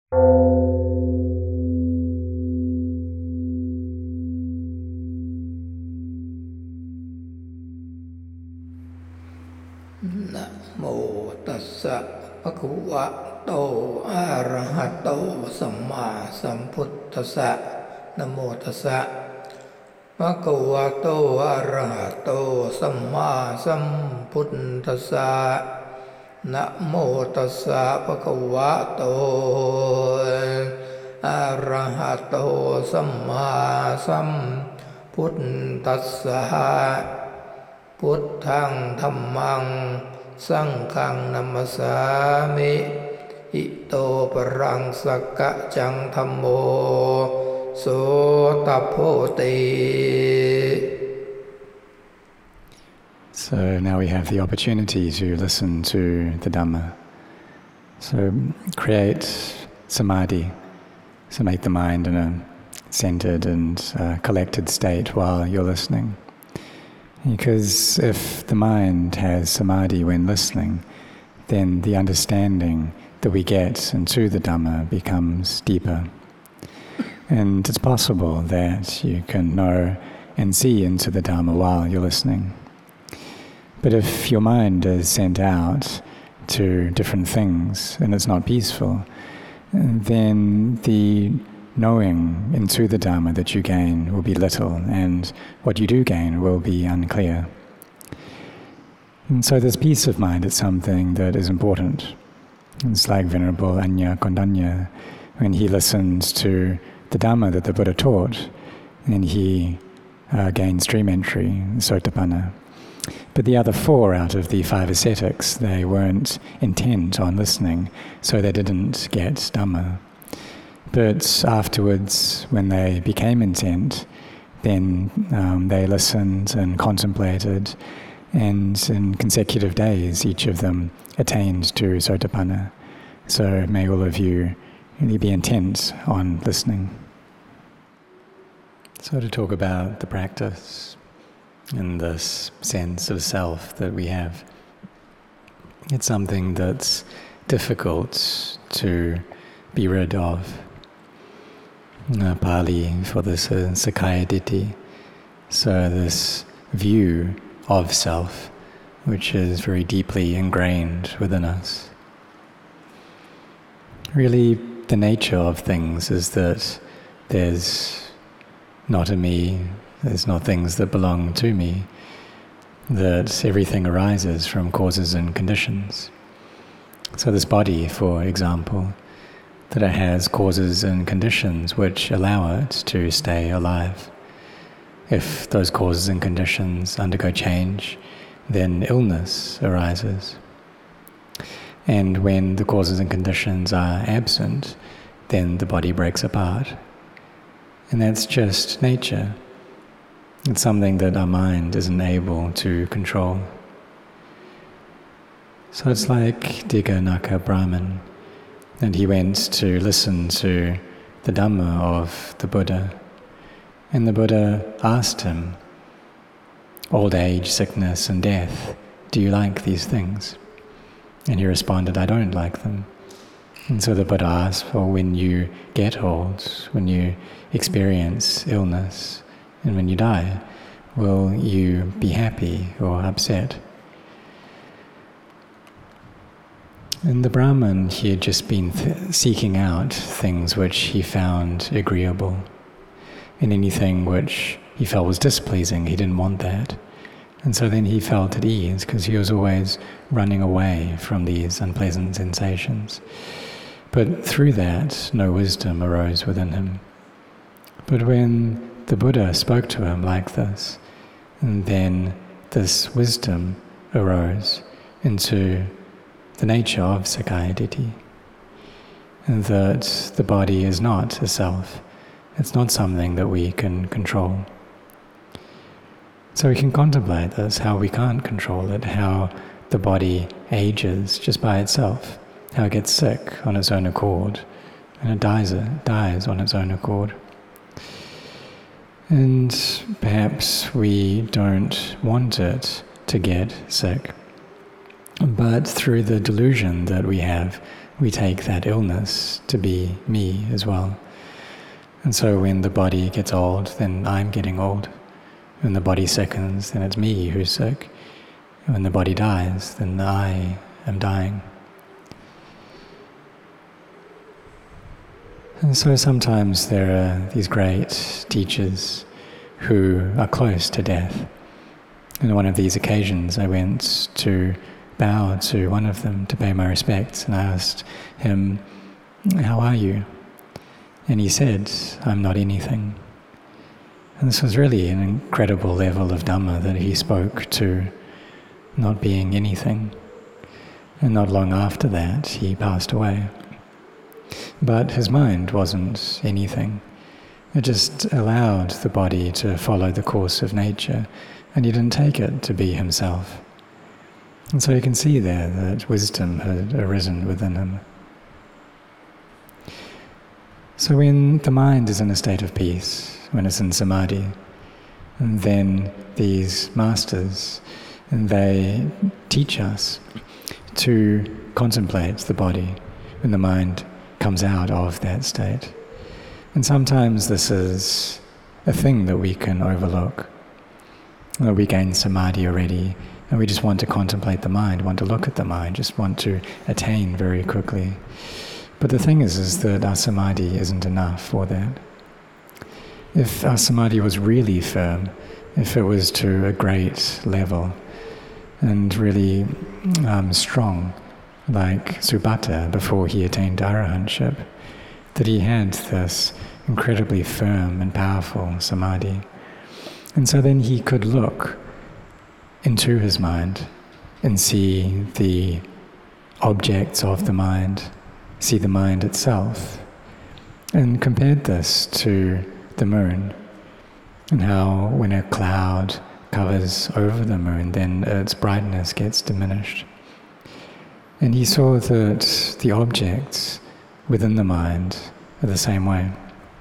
นะโมตัสสะภะคะวะโตอะระหะโตสัมมาสัมพุทธัสสะนะโมตัสสะภะคะวะโตอะระหะโตสัมมาสัมพุทธัสสะนะโมตัสสะภะคะวะโตอะระหะโตสัมมาสัมพุทธัสสะพุทธังธัมมังสังฆังนัมมัสสามิอิโตปรังสักกะจังธัมโมโสตโพติ So now we have the opportunity to listen to the Dhamma. So create samadhi, so make the mind in a centered and collected state while you're listening. Because if the mind has samadhi when listening, then the understanding that we get into the Dhamma becomes deeper. And it's possible that you can know and see into the Dhamma while you're listening. But if your mind is sent out to different things and it's not peaceful, then the knowing into the Dhamma that you gain will be little, and what you do gain will be unclear. And so this peace of mind is something that is important. It's like Venerable Anya Kondanya, when he listens to the Dhamma that the Buddha taught, and he gained stream entry, Sotapanna. But the other 4 out of the 5 ascetics, they weren't intent on listening, so they didn't get Dhamma. But afterwards, when they became intent, then they listened and contemplated, and in consecutive days, each of them attained to Sotapanna. So may all of you really be intent on listening. So to talk about the practice and this sense of self that we have, it's something that's difficult to be rid of. Pali for this is Sakkaya Ditthi, so this view of self which is very deeply ingrained within us. Really, the nature of things is that there's not a me, there's not things that belong to me, that everything arises from causes and conditions. So this body, for example, that it has causes and conditions which allow it to stay alive. If those causes and conditions undergo change, then illness arises. And when the causes and conditions are absent, then the body breaks apart. And that's just nature. It's something that our mind isn't able to control. So it's like Dighanakha Brahman, and he went to listen to the Dhamma of the Buddha. And the Buddha asked him, old age, sickness and death, do you like these things? And he responded, I don't like them. And so the Buddha asked, well, when you get old, when you experience illness, and when you die, will you be happy or upset? And the Brahman, he had just been seeking out things which he found agreeable. And anything which he felt was displeasing, he didn't want that. And so then he felt at ease, because he was always running away from these unpleasant sensations. But through that, no wisdom arose within him. But when the Buddha spoke to him like this, and then this wisdom arose into the nature of Sakkaya Ditthi, and that the body is not a self, it's not something that we can control. So we can contemplate this, how we can't control it, how the body ages just by itself, how it gets sick on its own accord, and it dies on its own accord. And perhaps we don't want it to get sick, but through the delusion that we have, we take that illness to be me as well. And so when the body gets old, then I'm getting old. When the body sickens, then it's me who's sick. And when the body dies, then I am dying. And so sometimes there are these great teachers who are close to death. And on one of these occasions I went to bow to one of them to pay my respects, and I asked him, "How are you?" And he said, "I'm not anything." And this was really an incredible level of Dhamma that he spoke to, not being anything. And not long after that he passed away. But his mind wasn't anything. It just allowed the body to follow the course of nature, and he didn't take it to be himself. And so you can see there that wisdom had arisen within him. So when the mind is in a state of peace, when it's in samadhi, and then these masters, and they teach us to contemplate the body when the mind comes out of that state. And sometimes this is a thing that we can overlook. We gain samadhi already, and we just want to contemplate the mind, want to look at the mind, just want to attain very quickly. But the thing is that our samadhi isn't enough for that. If our samadhi was really firm, if it was to a great level and really strong, like Subhata before he attained arahantship, that he had this incredibly firm and powerful samadhi. And so then he could look into his mind and see the objects of the mind, see the mind itself, and compared this to the moon, and how when a cloud covers over the moon, then its brightness gets diminished. And he saw that the objects within the mind are the same way.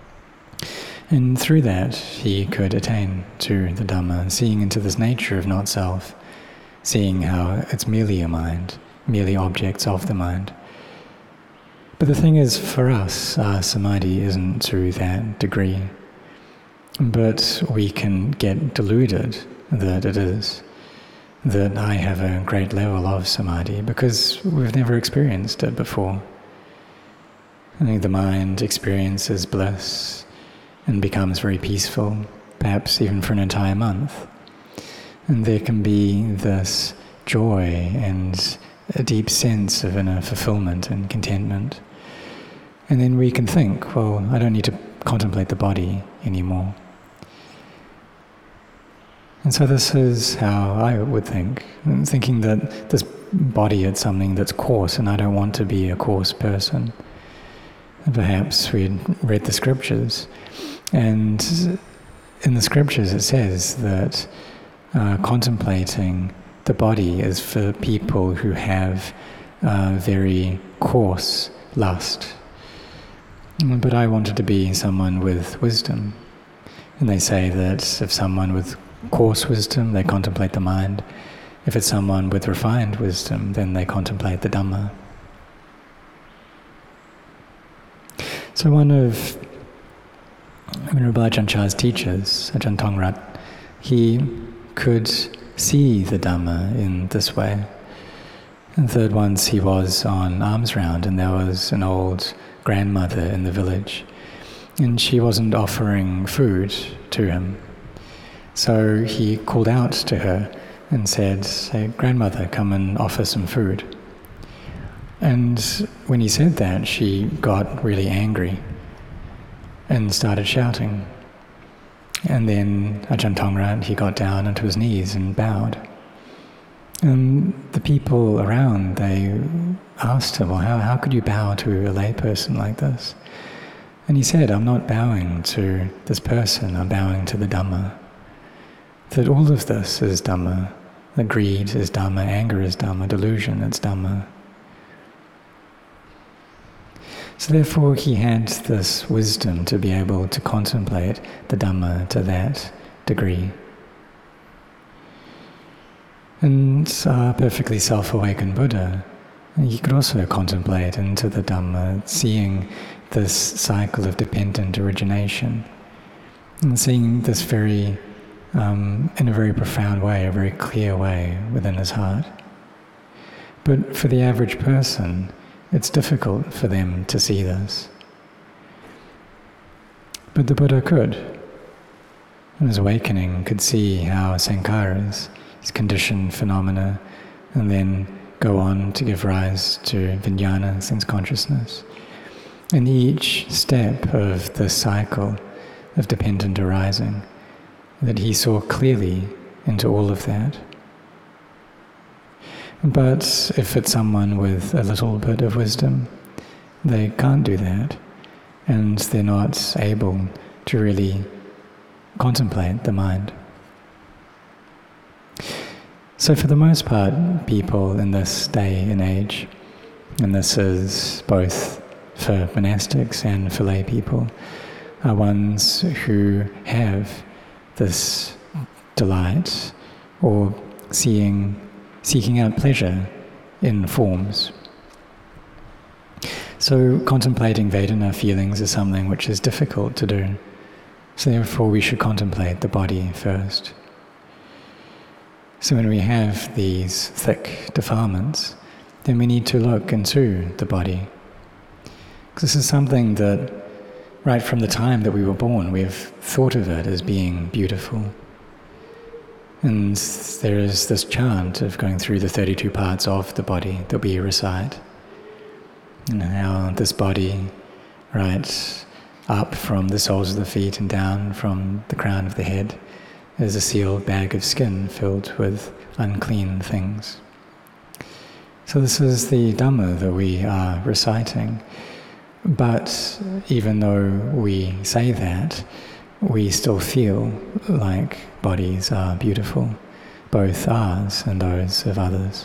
And through that he could attain to the Dhamma, seeing into this nature of not self, seeing how it's merely a mind, merely objects of the mind. But the thing is, for us, our samadhi isn't to that degree. But we can get deluded that it is, that I have a great level of samadhi, because we've never experienced it before. I think the mind experiences bliss and becomes very peaceful, perhaps even for an entire month. And there can be this joy and a deep sense of inner fulfillment and contentment. And then we can think, well, I don't need to contemplate the body anymore. And so this is how I would think, thinking that this body is something that's coarse, and I don't want to be a coarse person. And perhaps we'd read the scriptures, and in the scriptures it says that contemplating the body is for people who have very coarse lust. But I wanted to be someone with wisdom. And they say that if someone with coarse wisdom, they contemplate the mind. If it's someone with refined wisdom, then they contemplate the Dhamma. So one of Venerable Ajahn Chah's teachers, Ajahn Tongrat, he could see the Dhamma in this way. And third, once he was on alms round, and there was an old grandmother in the village, and she wasn't offering food to him. So he called out to her and said, "Hey, grandmother, come and offer some food." And when he said that, she got really angry and started shouting. And then Ajahn Tongrat, he got down onto his knees and bowed. And the people around, they asked him, well, how could you bow to a layperson like this? And he said, I'm not bowing to this person, I'm bowing to the Dhamma. That all of this is Dhamma. That greed is Dhamma, anger is Dhamma, delusion is Dhamma. So therefore he had this wisdom to be able to contemplate the Dhamma to that degree. And our perfectly self-awakened Buddha, You could also contemplate into the Dhamma, seeing this cycle of dependent origination, and seeing this in a very profound way, a very clear way within his heart. But for the average person, it's difficult for them to see this. But the Buddha could. In his awakening, could see how sankharas, these conditioned phenomena, and then go on to give rise to vijnana, sense consciousness. In each step of the cycle of dependent arising, that he saw clearly into all of that. But if it's someone with a little bit of wisdom, they can't do that, and they're not able to really contemplate the mind. So for the most part, people in this day and age, and this is both for monastics and for lay people, are ones who have this delight or seeking out pleasure in forms. So contemplating Vedana feelings is something which is difficult to do. So therefore we should contemplate the body first. So when we have these thick defilements, then we need to look into the body. Because this is something that, right from the time that we were born, we've thought of it as being beautiful. And there is this chant of going through the 32 parts of the body that we recite. And how this body, right up from the soles of the feet and down from the crown of the head, is a sealed bag of skin filled with unclean things. So this is the Dhamma that we are reciting. But even though we say that, we still feel like bodies are beautiful, both ours and those of others.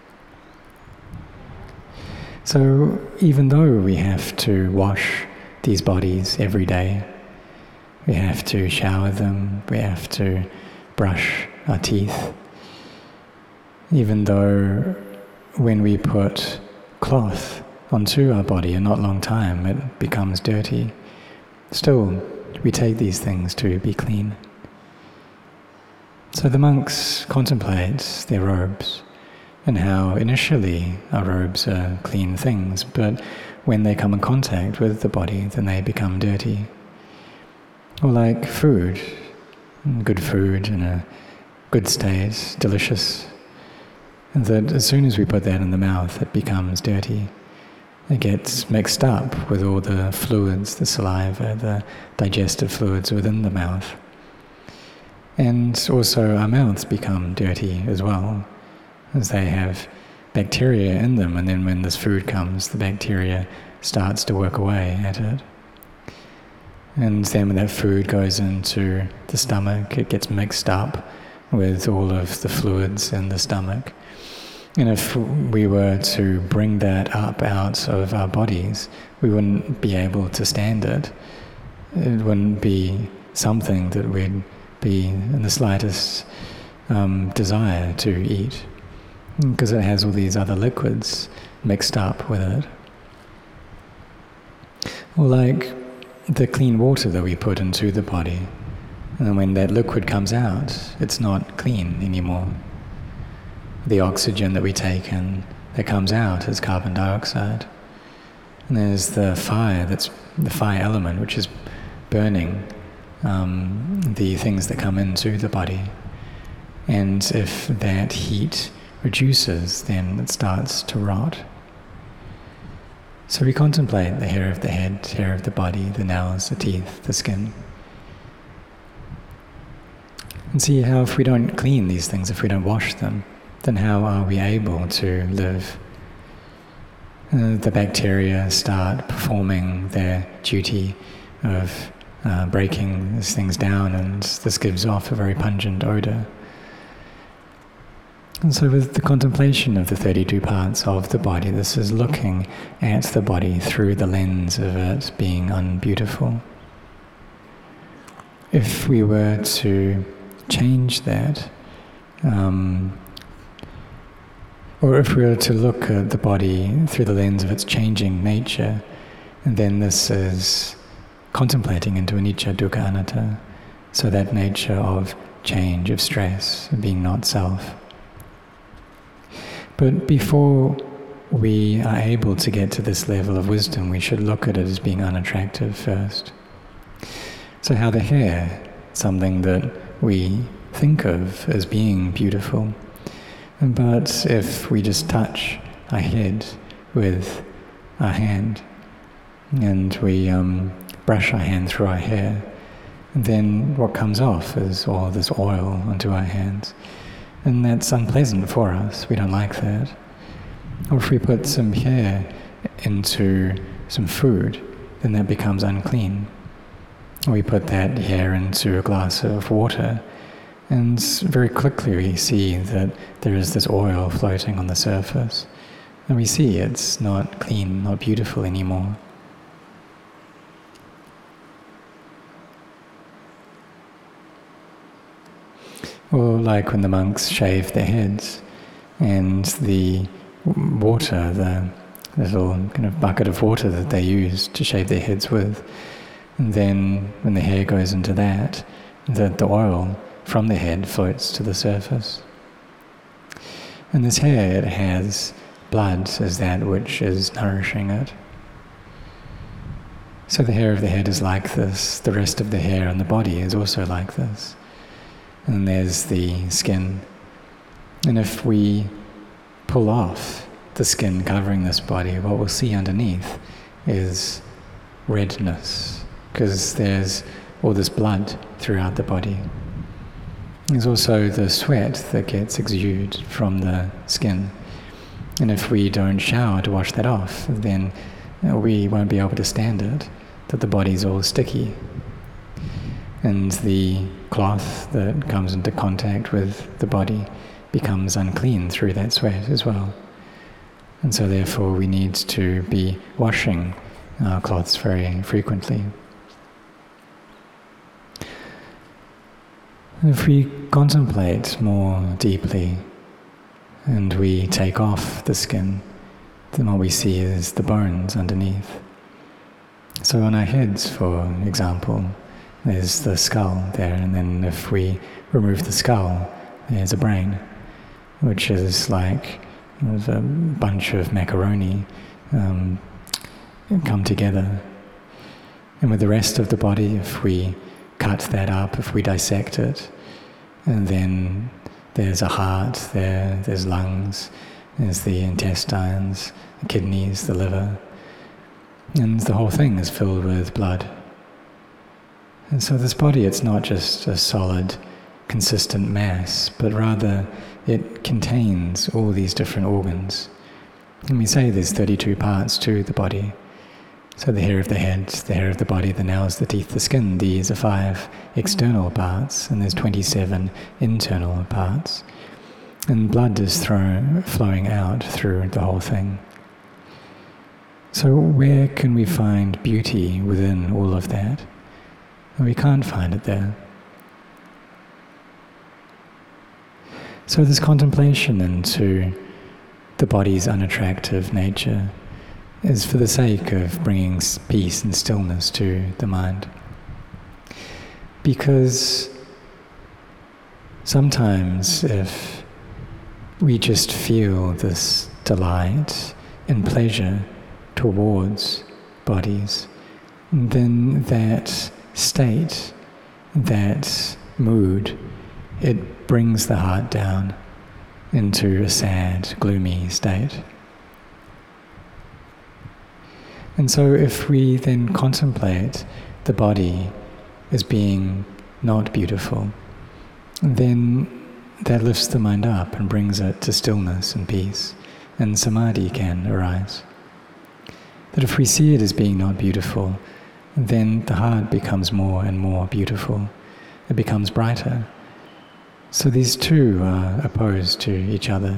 So even though we have to wash these bodies every day, we have to shower them, we have to brush our teeth, even though when we put cloth onto our body in not long time it becomes dirty, still we take these things to be clean. So the monks contemplate their robes and how initially our robes are clean things, but when they come in contact with the body then they become dirty. Or like food in a good state, delicious, and that as soon as we put that in the mouth it becomes dirty. It gets mixed up with all the fluids, the saliva, the digestive fluids within the mouth. And also our mouths become dirty as well, as they have bacteria in them, and then when this food comes, the bacteria starts to work away at it. And then when that food goes into the stomach, it gets mixed up with all of the fluids in the stomach. And if we were to bring that up out of our bodies, we wouldn't be able to stand it. It wouldn't be something that we'd be in the slightest desire to eat, because it has all these other liquids mixed up with it. Or like the clean water that we put into the body, and when that liquid comes out, it's not clean anymore. The oxygen that we take in, that comes out is carbon dioxide. And there's the fire, that's the fire element, which is burning the things that come into the body. And if that heat reduces, then it starts to rot. So we contemplate the hair of the head, hair of the body, the nails, the teeth, the skin. And see how if we don't clean these things, if we don't wash them, then how are we able to live? The bacteria start performing their duty of breaking these things down, and this gives off a very pungent odor. And so with the contemplation of the 32 parts of the body, this is looking at the body through the lens of it being unbeautiful. If we were to change that, Or if we were to look at the body through the lens of its changing nature, then this is contemplating into anicca, dukkha, anatta, so that nature of change, of stress, of being not self. But before we are able to get to this level of wisdom, we should look at it as being unattractive first. So how the hair, something that we think of as being beautiful, but if we just touch our head with our hand and we brush our hand through our hair, then what comes off is all this oil onto our hands. And that's unpleasant for us. We don't like that. Or if we put some hair into some food, then that becomes unclean. Or we put that hair into a glass of water, and very quickly we see that there is this oil floating on the surface. And we see it's not clean, not beautiful anymore. Or like when the monks shave their heads, and the water, the little kind of bucket of water that they use to shave their heads with, and then when the hair goes into that, the oil from the head floats to the surface. And this hair, it has blood as that which is nourishing it. So the hair of the head is like this, the rest of the hair on the body is also like this. And there's the skin. And if we pull off the skin covering this body, what we'll see underneath is redness, because there's all this blood throughout the body. There's also the sweat that gets exuded from the skin. And if we don't shower to wash that off, then we won't be able to stand it, that the body's all sticky. And the cloth that comes into contact with the body becomes unclean through that sweat as well. And so therefore we need to be washing our cloths very frequently. If we contemplate more deeply and we take off the skin, then what we see is the bones underneath. So on our heads, for example, there's the skull there, and then if we remove the skull, there's a brain, which is like a bunch of macaroni come together. And with the rest of the body, if we cut that up, if we dissect it, and then there's a heart there's lungs, there's the intestines, the kidneys, the liver, and the whole thing is filled with blood. And so this body, it's not just a solid, consistent mass, but rather it contains all these different organs. And we say there's 32 parts to the body. So the hair of the head, the hair of the body, the nails, the teeth, the skin, these are 5 external parts, and there's 27 internal parts. And blood is flowing out through the whole thing. So where can we find beauty within all of that? We can't find it there. So this contemplation into the body's unattractive nature is for the sake of bringing peace and stillness to the mind. Because sometimes if we just feel this delight and pleasure towards bodies, then that state, that mood, it brings the heart down into a sad, gloomy state. And so if we then contemplate the body as being not beautiful, then that lifts the mind up and brings it to stillness and peace, and samadhi can arise. That if we see it as being not beautiful, then the heart becomes more and more beautiful. It becomes brighter. So these two are opposed to each other.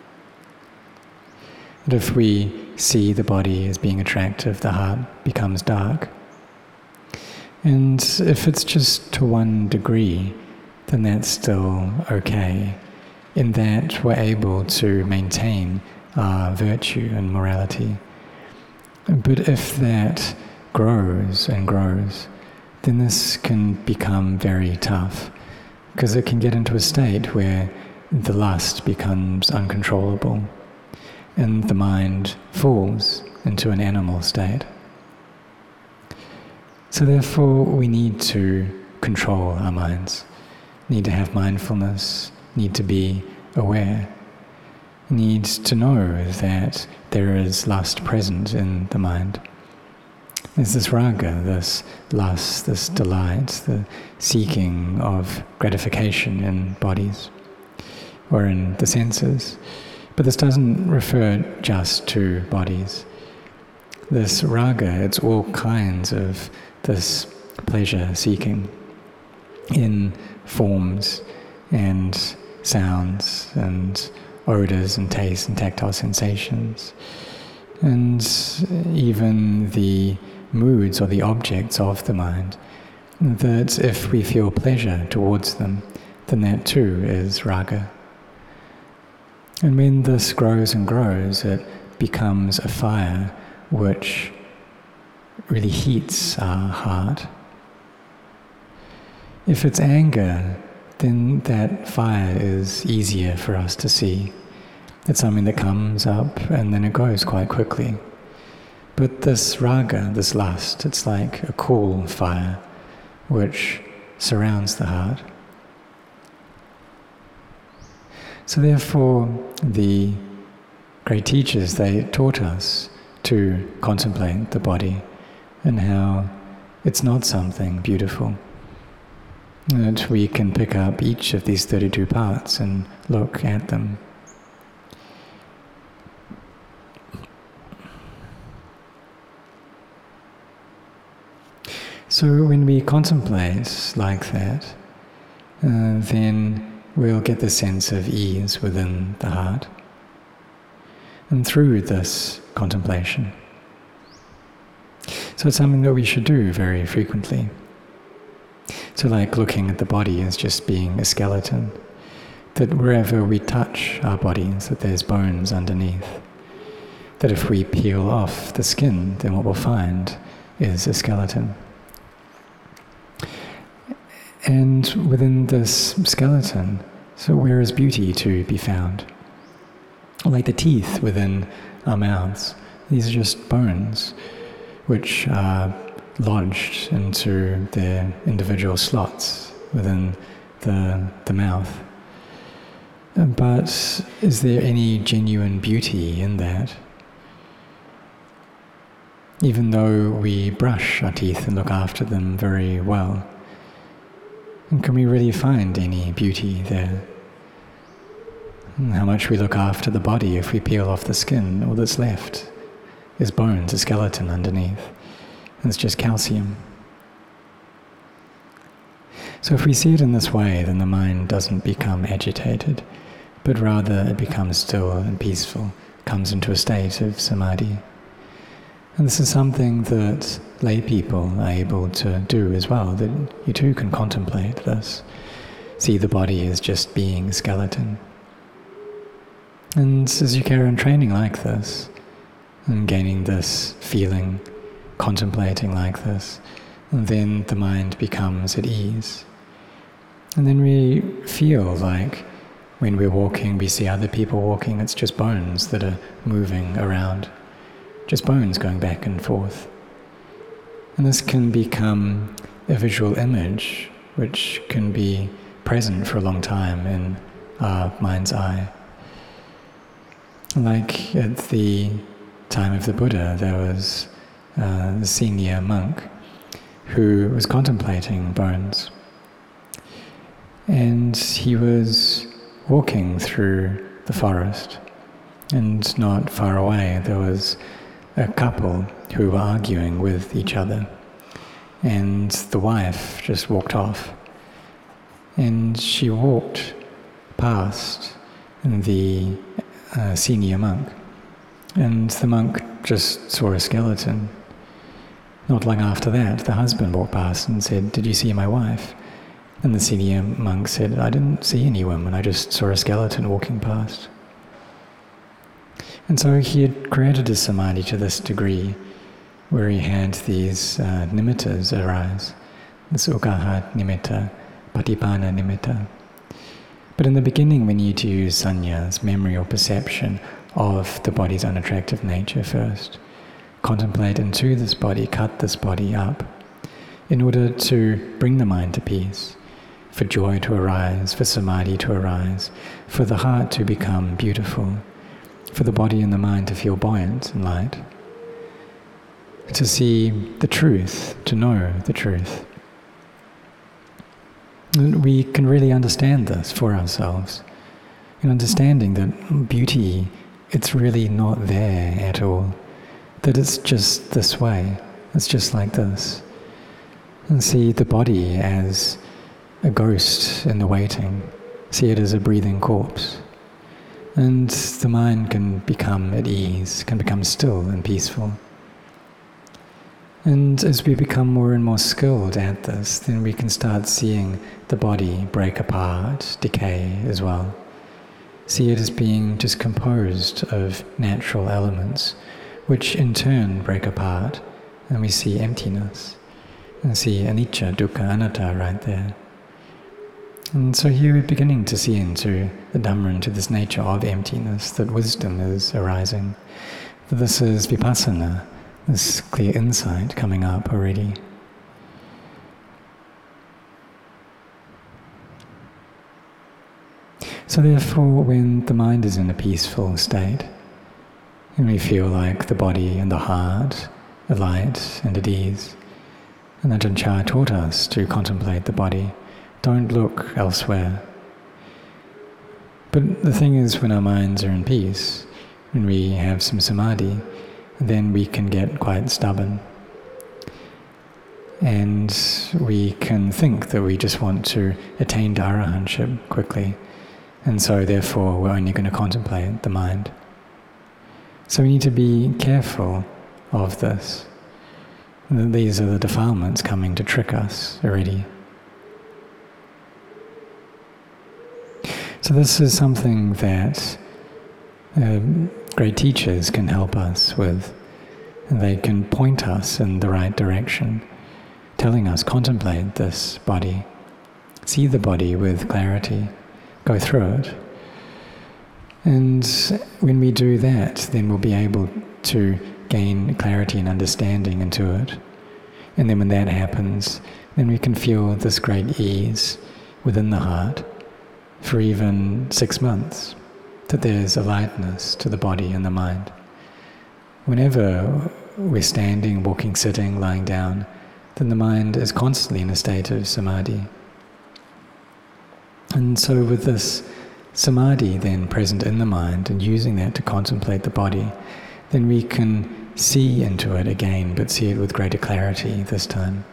And if we see the body as being attractive, the heart becomes dark. And if it's just to one degree, then that's still okay. in that we're able to maintain our virtue and morality. But if that grows and grows, then this can become very tough, because it can get into a state where the lust becomes uncontrollable and the mind falls into an animal state. So therefore we need to control our minds, need to have mindfulness, need to be aware, need to know that there is lust present in the mind. There's this raga, this lust, this delight, the seeking of gratification in bodies or in the senses. But this doesn't refer just to bodies. This raga, it's all kinds of this pleasure seeking in forms and sounds and odors and tastes and tactile sensations, and even the moods or the objects of the mind, that if we feel pleasure towards them, then that too is raga. And when this grows and grows, it becomes a fire which really heats our heart. If it's anger, then that fire is easier for us to see. It's something that comes up and then it goes quite quickly. But this raga, this lust, it's like a cool fire which surrounds the heart. So therefore, the great teachers, they taught us to contemplate the body and how it's not something beautiful. That we can pick up each of these 32 parts and look at them. So when we contemplate like that, then we'll get the sense of ease within the heart. And through this contemplation. So it's something that we should do very frequently. So like looking at the body as just being a skeleton, that wherever we touch our bodies, that there's bones underneath. That if we peel off the skin, then what we'll find is a skeleton. And within this skeleton, so where is beauty to be found? Like the teeth within our mouths, these are just bones which are lodged into their individual slots within the mouth. But is there any genuine beauty in that? Even though we brush our teeth and look after them very well, and can we really find any beauty there? How much we look after the body, if we peel off the skin, all that's left is bones, a skeleton underneath. And it's just calcium. So if we see it in this way, then the mind doesn't become agitated, but rather it becomes still and peaceful, comes into a state of samadhi. And this is something that lay people are able to do as well, that you too can contemplate this, see the body as just being a skeleton. And as you carry on training like this, and gaining this feeling, contemplating like this, and then the mind becomes at ease. And then we feel like when we're walking, we see other people walking, it's just bones that are moving around, just bones going back and forth. And this can become a visual image which can be present for a long time in our mind's eye. Like at the time of the Buddha, there was the senior monk who was contemplating bones. And he was walking through the forest, and not far away there was a couple who were arguing with each other, and the wife just walked off. And she walked past the senior monk, and the monk just saw a skeleton. Not long after that, the husband walked past and said, "Did you see my wife?" And the senior monk said, I didn't see any women, I just saw a skeleton walking past. And so he had created his samadhi to this degree, where he had these nimittas arise, this ukaha nimitta, patipana nimitta. But in the beginning we need to use sannyas, memory or perception of the body's unattractive nature first. Contemplate into this body, cut this body up, in order to bring the mind to peace, for joy to arise, for samadhi to arise, for the heart to become beautiful, for the body and the mind to feel buoyant and light, to see the truth, to know the truth. And we can really understand this for ourselves, in understanding that beauty, it's really not there at all, that it's just this way, it's just like this. And see the body as a ghost in the waiting, see it as a breathing corpse. And the mind can become at ease, can become still and peaceful. And as we become more and more skilled at this, then we can start seeing the body break apart, decay as well. See it as being just composed of natural elements, which in turn break apart, and we see emptiness, and see anicca, dukkha, anatta right there. And so here we're beginning to see into the Dhamma, into this nature of emptiness, that wisdom is arising. That this is vipassana, this clear insight coming up already. So therefore, when the mind is in a peaceful state, and we feel like the body and the heart are light and at ease, and Ajahn Chah taught us to contemplate the body, don't look elsewhere. But the thing is, when our minds are in peace, when we have some samadhi, then we can get quite stubborn. And we can think that we just want to attain to arahantship quickly, and so therefore we're only going to contemplate the mind. So we need to be careful of this. These are the defilements coming to trick us already. So this is something that great teachers can help us with. They can point us in the right direction, telling us, contemplate this body, see the body with clarity, go through it. And when we do that, then we'll be able to gain clarity and understanding into it. And then when that happens, then we can feel this great ease within the heart for even 6 months, that there's a lightness to the body and the mind. Whenever we're standing, walking, sitting, lying down, then the mind is constantly in a state of samadhi. And so with this samadhi then present in the mind and using that to contemplate the body, then we can see into it again, but see it with greater clarity this time.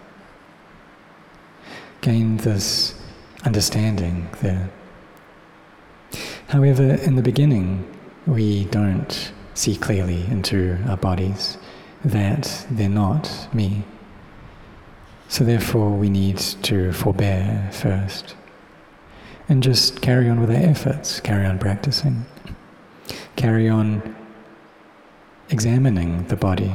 Gain this understanding there. However, in the beginning, we don't see clearly into our bodies, that they're not me. So therefore we need to forbear first, and just carry on with our efforts, carry on practicing, carry on examining the body.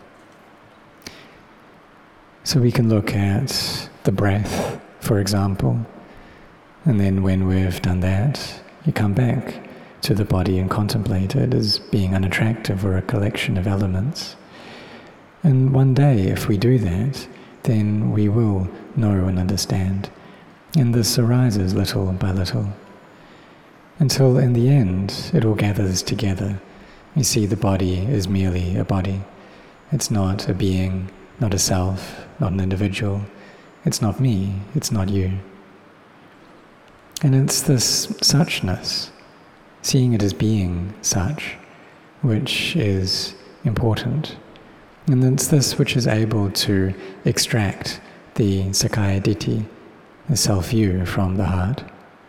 So we can look at the breath, for example, and then when we've done that, you come back to the body and contemplate it as being unattractive or a collection of elements. And one day, if we do that, then we will know and understand. And this arises little by little, until in the end it all gathers together. You see the body is merely a body. It's not a being, not a self, not an individual. It's not me, it's not you. And it's this suchness, seeing it as being such, which is important. And it's this which is able to extract the Sakkaya Ditthi, the self-view, from the heart.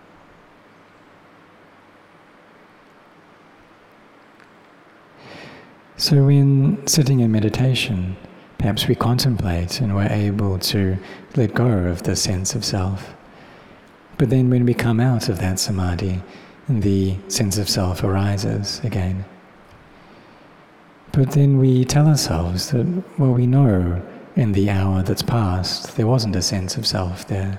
So when sitting in meditation, perhaps we contemplate and we're able to let go of the sense of self. But then when we come out of that samadhi, the sense of self arises again. But then we tell ourselves that, well, we know in the hour that's passed there wasn't a sense of self there.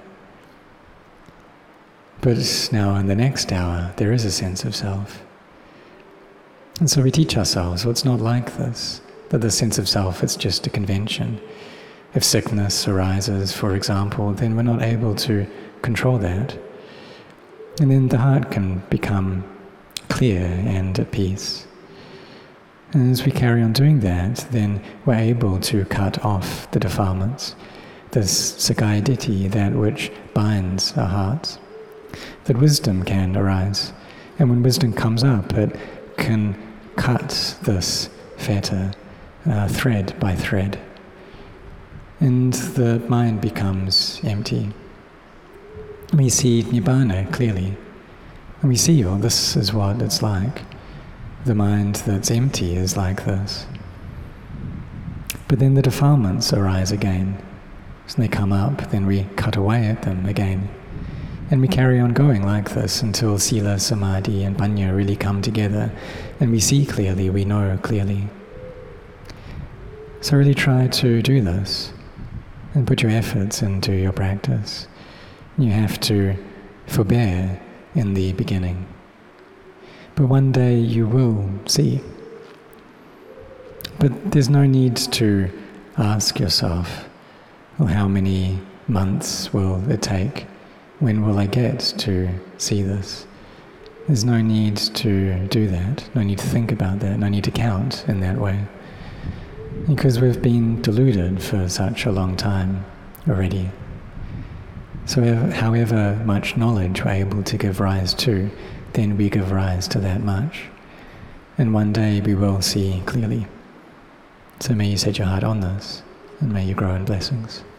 But now in the next hour there is a sense of self. And so we teach ourselves, well, it's not like this, that the sense of self is just a convention. If sickness arises, for example, then we're not able to control that. And then the heart can become clear and at peace. And as we carry on doing that, then we're able to cut off the defilements, this Sakaya Ditti, that which binds our hearts. That wisdom can arise. And when wisdom comes up, it can cut this fetter thread by thread. And the mind becomes empty. We see Nibbana clearly. And we see, oh, this is what it's like. The mind that's empty is like this. But then the defilements arise again. So they come up, then we cut away at them again. And we carry on going like this until Sila, Samadhi and Panya really come together. And we see clearly, we know clearly. So really try to do this and put your efforts into your practice. You have to forbear in the beginning. But one day you will see. But there's no need to ask yourself, well, how many months will it take? When will I get to see this? There's no need to do that, no need to think about that, no need to count in that way. Because we've been deluded for such a long time already. So however much knowledge we're able to give rise to, then we give rise to that much. And one day we will see clearly. So may you set your heart on this, and may you grow in blessings.